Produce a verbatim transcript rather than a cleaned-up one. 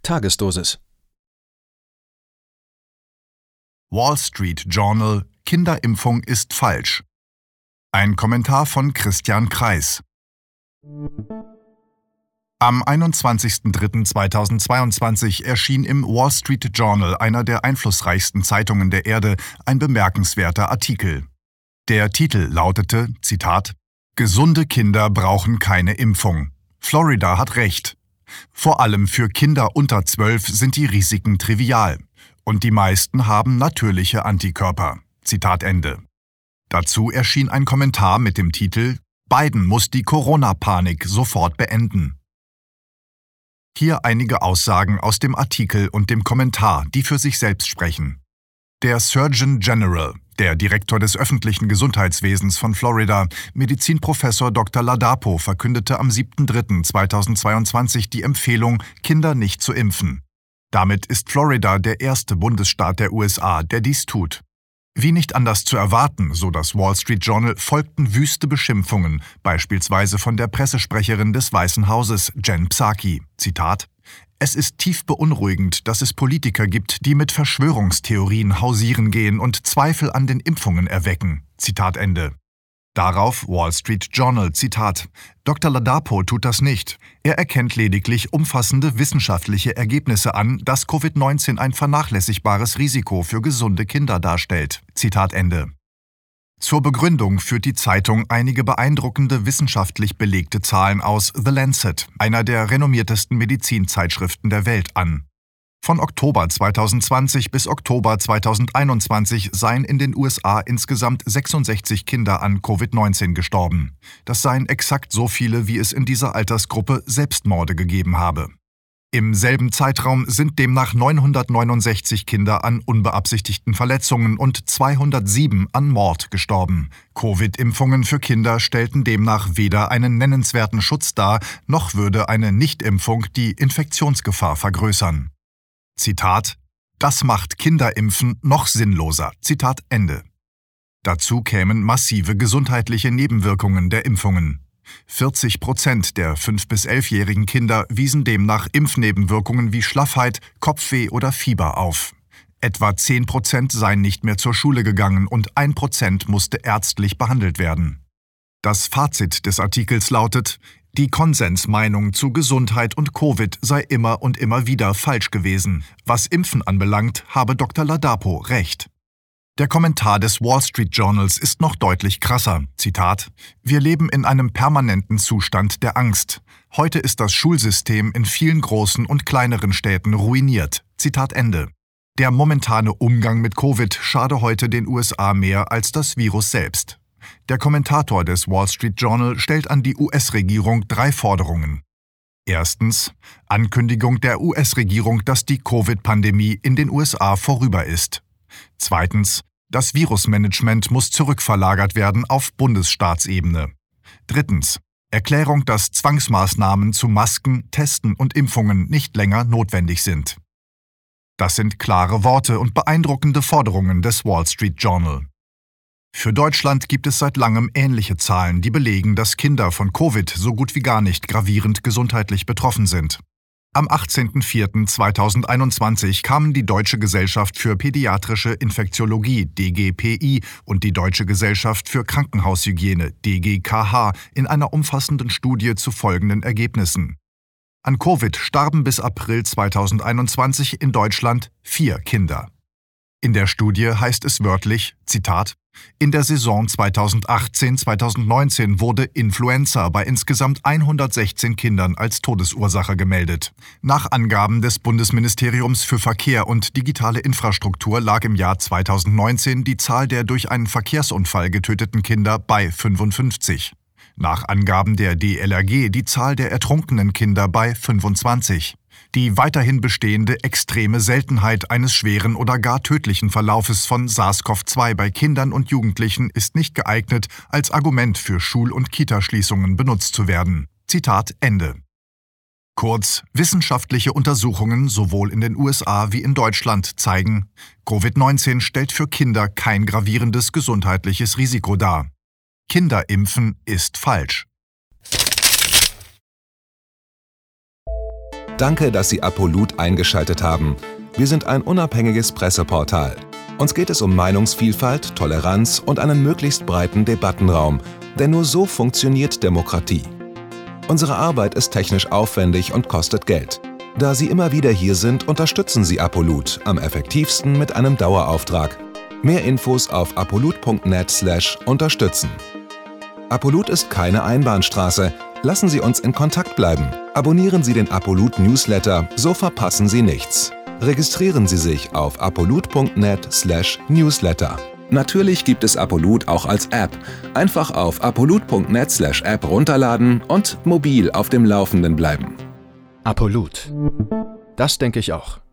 Tagesdosis. Wall Street Journal: Kinderimpfung ist falsch. Ein Kommentar von Christian Kreis. Am einundzwanzigsten dritten zweitausendzweiundzwanzig erschien im Wall Street Journal, einer der einflussreichsten Zeitungen der Erde, ein bemerkenswerter Artikel. Der Titel lautete, Zitat, »Gesunde Kinder brauchen keine Impfung. Florida hat recht. Vor allem für Kinder unter zwölf sind die Risiken trivial. Und die meisten haben natürliche Antikörper.« Zitat Ende. Dazu erschien ein Kommentar mit dem Titel »Biden muss die Corona-Panik sofort beenden«. Hier einige Aussagen aus dem Artikel und dem Kommentar, die für sich selbst sprechen. Der Surgeon General, der Direktor des öffentlichen Gesundheitswesens von Florida, Medizinprofessor Doktor Ladapo, verkündete am siebten dritten zweitausendzweiundzwanzig die Empfehlung, Kinder nicht zu impfen. Damit ist Florida der erste Bundesstaat der U S A, der dies tut. Wie nicht anders zu erwarten, so das Wall Street Journal, folgten wüste Beschimpfungen, beispielsweise von der Pressesprecherin des Weißen Hauses, Jen Psaki. Zitat: »Es ist tief beunruhigend, dass es Politiker gibt, die mit Verschwörungstheorien hausieren gehen und Zweifel an den Impfungen erwecken.« Zitat Ende. Darauf Wall Street Journal, Zitat, »Doktor Ladapo tut das nicht. Er erkennt lediglich umfassende wissenschaftliche Ergebnisse an, dass Covid neunzehn ein vernachlässigbares Risiko für gesunde Kinder darstellt.« Zitat Ende. Zur Begründung führt die Zeitung einige beeindruckende wissenschaftlich belegte Zahlen aus The Lancet, einer der renommiertesten Medizinzeitschriften der Welt, an. Von Oktober zweitausendzwanzig bis Oktober zweitausendeinundzwanzig seien in den U S A insgesamt sechsundsechzig Kinder an Covid neunzehn gestorben. Das seien exakt so viele, wie es in dieser Altersgruppe Selbstmorde gegeben habe. Im selben Zeitraum sind demnach neunhundertneunundsechzig Kinder an unbeabsichtigten Verletzungen und zweihundertsieben an Mord gestorben. Covid-Impfungen für Kinder stellten demnach weder einen nennenswerten Schutz dar, noch würde eine Nichtimpfung die Infektionsgefahr vergrößern. Zitat: »Das macht Kinderimpfen noch sinnloser.« Zitat Ende. Dazu kämen massive gesundheitliche Nebenwirkungen der Impfungen. vierzig Prozent der fünf- bis elfjährigen Kinder wiesen demnach Impfnebenwirkungen wie Schlaffheit, Kopfweh oder Fieber auf. Etwa zehn Prozent seien nicht mehr zur Schule gegangen und ein Prozent musste ärztlich behandelt werden. Das Fazit des Artikels lautet: Die Konsensmeinung zu Gesundheit und Covid sei immer und immer wieder falsch gewesen. Was Impfen anbelangt, habe Doktor Ladapo recht. Der Kommentar des Wall Street Journals ist noch deutlich krasser. Zitat: »Wir leben in einem permanenten Zustand der Angst. Heute ist das Schulsystem in vielen großen und kleineren Städten ruiniert.« Zitat Ende. Der momentane Umgang mit Covid schade heute den U S A mehr als das Virus selbst. Der Kommentator des Wall Street Journal stellt an die U S-Regierung drei Forderungen. Erstens: Ankündigung der U S-Regierung, dass die Covid-Pandemie in den U S A vorüber ist. Zweitens: Das Virusmanagement muss zurückverlagert werden auf Bundesstaatsebene. Drittens: Erklärung, dass Zwangsmaßnahmen zu Masken, Testen und Impfungen nicht länger notwendig sind. Das sind klare Worte und beeindruckende Forderungen des Wall Street Journal. Für Deutschland gibt es seit langem ähnliche Zahlen, die belegen, dass Kinder von Covid so gut wie gar nicht gravierend gesundheitlich betroffen sind. Am achtzehnten vierten zweitausendeinundzwanzig kamen die Deutsche Gesellschaft für Pädiatrische Infektiologie D G P I und die Deutsche Gesellschaft für Krankenhaushygiene D G K H in einer umfassenden Studie zu folgenden Ergebnissen. An Covid starben bis April zweitausendeinundzwanzig in Deutschland vier Kinder. In der Studie heißt es wörtlich, Zitat, »In der Saison zweitausendachtzehn zweitausendneunzehn wurde Influenza bei insgesamt hundertsechzehn Kindern als Todesursache gemeldet. Nach Angaben des Bundesministeriums für Verkehr und digitale Infrastruktur lag im Jahr zweitausendneunzehn die Zahl der durch einen Verkehrsunfall getöteten Kinder bei fünfundfünfzig. Nach Angaben der D L R G die Zahl der ertrunkenen Kinder bei fünfundzwanzig. Die weiterhin bestehende extreme Seltenheit eines schweren oder gar tödlichen Verlaufes von SARS-CoV zwei bei Kindern und Jugendlichen ist nicht geeignet, als Argument für Schul- und Kitaschließungen benutzt zu werden.« Zitat Ende. Kurz, wissenschaftliche Untersuchungen sowohl in den U S A wie in Deutschland zeigen, Covid neunzehn stellt für Kinder kein gravierendes gesundheitliches Risiko dar. Kinderimpfen ist falsch. Danke, dass Sie Apollut eingeschaltet haben. Wir sind ein unabhängiges Presseportal. Uns geht es um Meinungsvielfalt, Toleranz und einen möglichst breiten Debattenraum, denn nur so funktioniert Demokratie. Unsere Arbeit ist technisch aufwendig und kostet Geld. Da Sie immer wieder hier sind, unterstützen Sie Apollut am effektivsten mit einem Dauerauftrag. Mehr Infos auf apollut punkt net slash unterstützen. Apollut ist keine Einbahnstraße. Lassen Sie uns in Kontakt bleiben. Abonnieren Sie den Apollut Newsletter, so verpassen Sie nichts. Registrieren Sie sich auf apollut punkt net slash newsletter. Natürlich gibt es Apollut auch als App. Einfach auf apollut punkt net slash app runterladen und mobil auf dem Laufenden bleiben. Apollut. Das denke ich auch.